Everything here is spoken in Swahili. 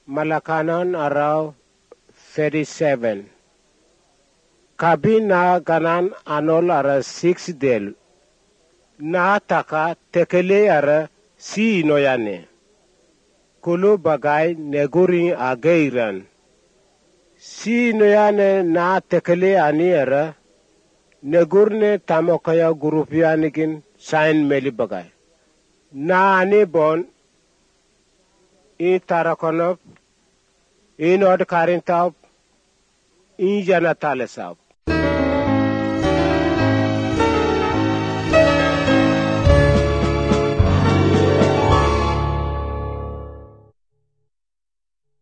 Malakanon araw 37. Kabi na ganan anol ara 6 del. Na taka tekele ara si inoyane. Kulu bagay neguri ageiran. Si inoyane na tekele ani ara negurne tamokaya gurupianigin sain meli bagay. Na ani bon in tarakonop in od karintap in jana talesap.